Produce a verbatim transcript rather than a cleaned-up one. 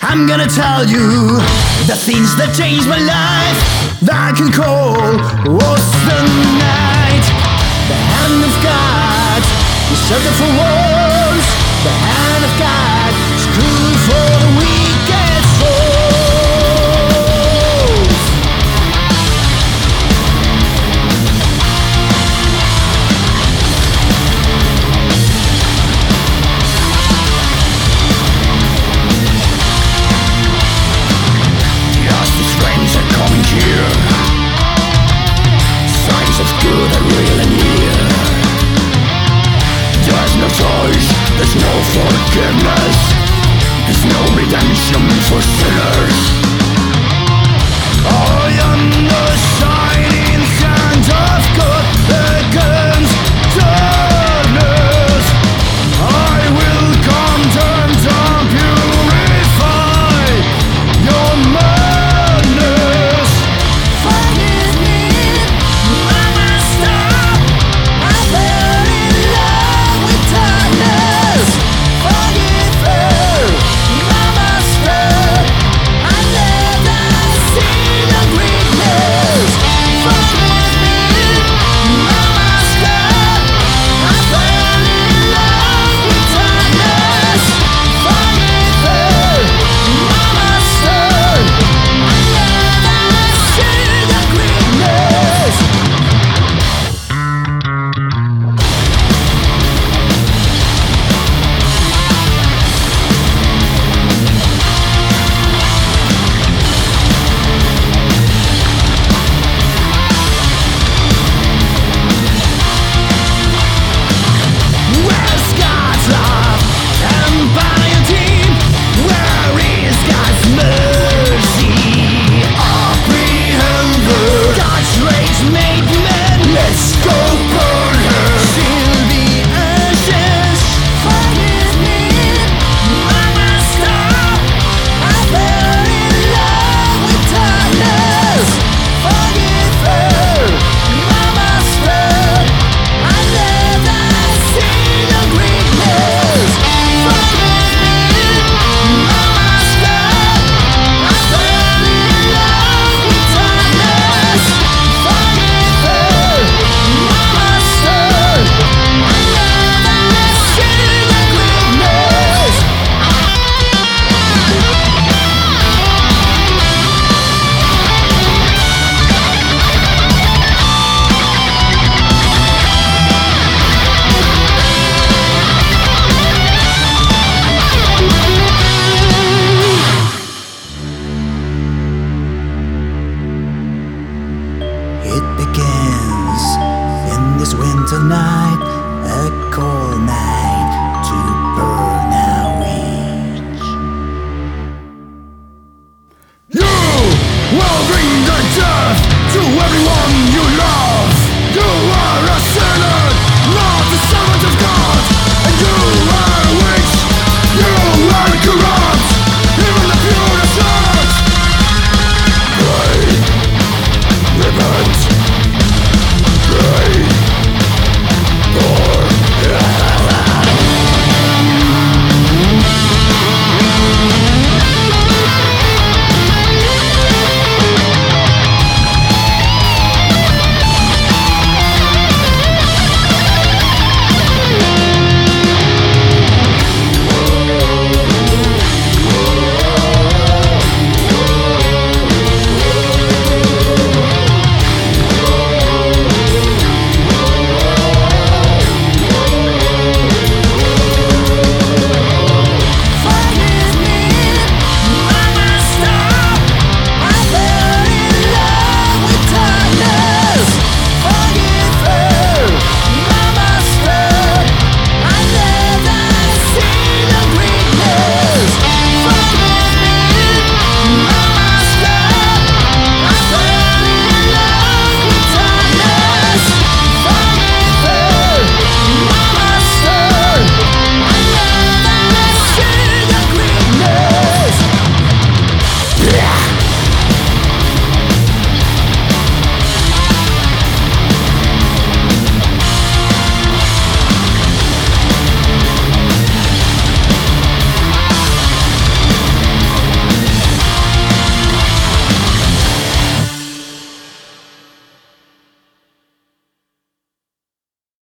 I'm gonna tell you the things that changed my life. That I can call was the night. The hand of God is shelter for wolves. The hand of God is cruel for the wicked souls. Just as friends are coming here, signs of good are real and near. There's no choice, there's no forgiveness, there's no redemption for sin.